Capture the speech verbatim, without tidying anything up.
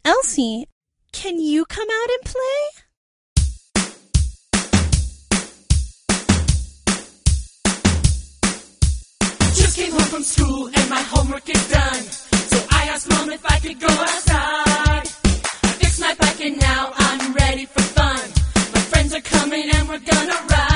Elsie, can you come out and play? Just came home from school and my homework is done. So I asked Mom if I could go outside. I fixed my bike and now I'm ready for fun. My friends are coming and we're gonna ride.